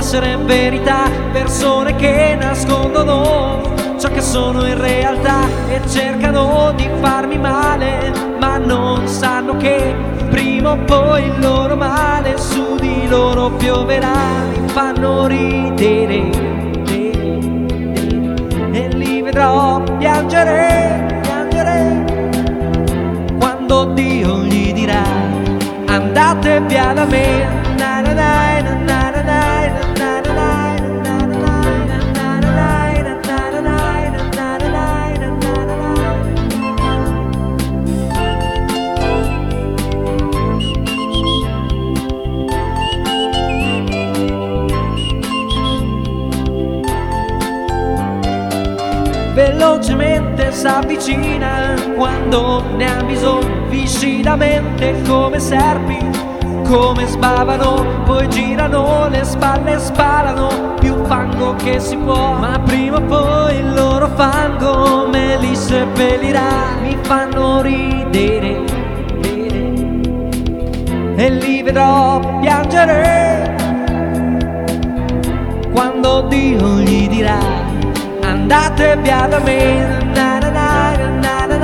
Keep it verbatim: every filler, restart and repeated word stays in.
essere verità, persone che nascondono ciò che sono in realtà e cercano di farmi male, ma non sanno che prima o poi il loro male su di loro pioverà. Mi fanno ridere e li vedrò piangere, piangere quando Dio gli dirà andate via da me. Na na na na na na na na na na. Velocemente s'avvicina quando ne ha bisogno, viscidamente come serpi, come sbavano, poi girano le spalle e sparano più fango che si può, ma prima o poi il loro fango me li seppellirà. Mi fanno ridere e li vedrò piangere quando Dio gli dirà andate via da me. Na na na na na na.